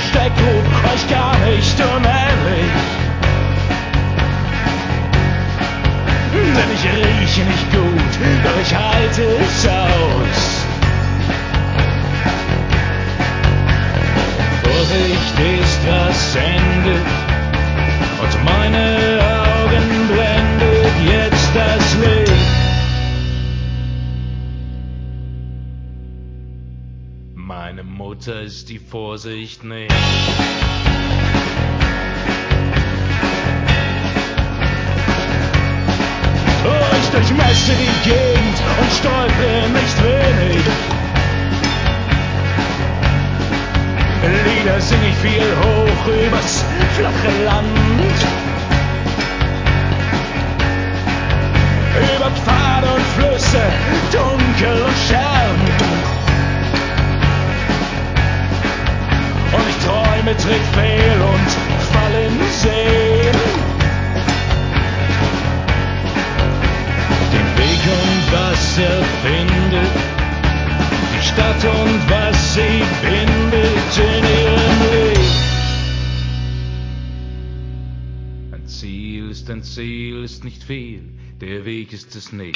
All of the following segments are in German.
Steckbrot euch gar nicht unähnlich. Denn ich rieche nicht gut, doch ich halte es aus. Vorsicht ist, was endet, und meine Augen blendet jetzt das Licht. Meine Mutter ist die Vorsicht nicht. Oh, ich durchmesse die Gegend und stolpere nicht wenig. Lieder sing ich viel hoch übers flache Land. Über Pfade und Flüsse, dunkel und Scherben. Und ich träume trickfehl und fall in Seen. Den Weg und was er findet, die Stadt und was sie bindet in ihrem Licht. Ein Ziel ist nicht viel, der Weg ist es nicht.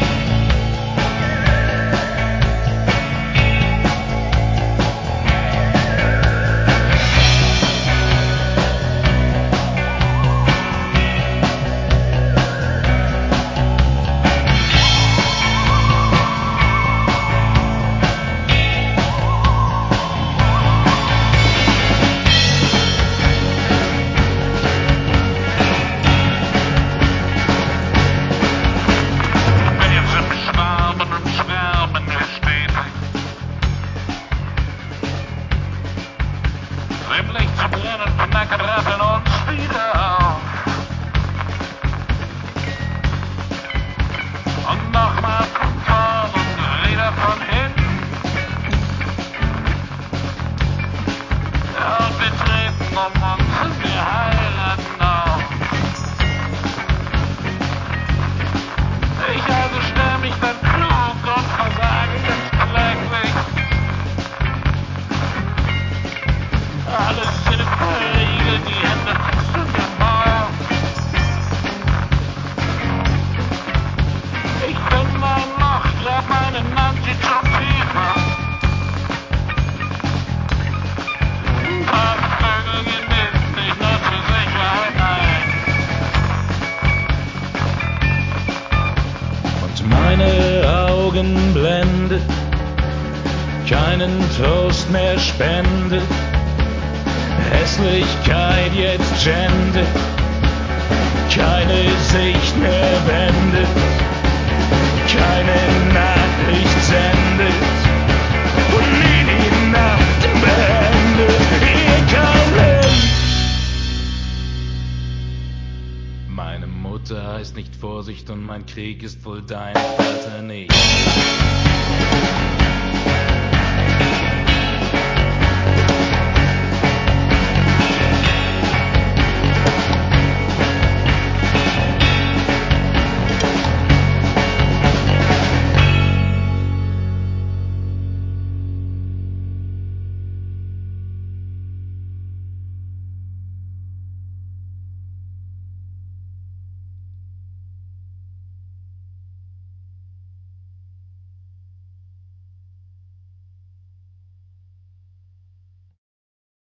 Im Licht zu brennen, vernackert raffen uns wieder auf. Und nochmal von vorn und wieder von hinten. Ja, und wir treten uns und wir heiraten auf. Ich also stell mich dann klug und versage jetzt kläglich. Alles in verriegelt, die Hände fest in den Bauch. Ich finde ein Loch, grab meine Nancy zum Tiefer. Ein paar Vögel genügt nicht nur zur Sicherheit ein. Und meine Augen blendet, keinen Trost mehr spendet. Hässlichkeit jetzt schändet, keine Sicht mehr wendet, keine Nachricht sendet und nie die Nacht beendet, hier kein Licht. Meine Mutter heißt nicht Vorsicht und mein Krieg ist wohl dein Vater nicht.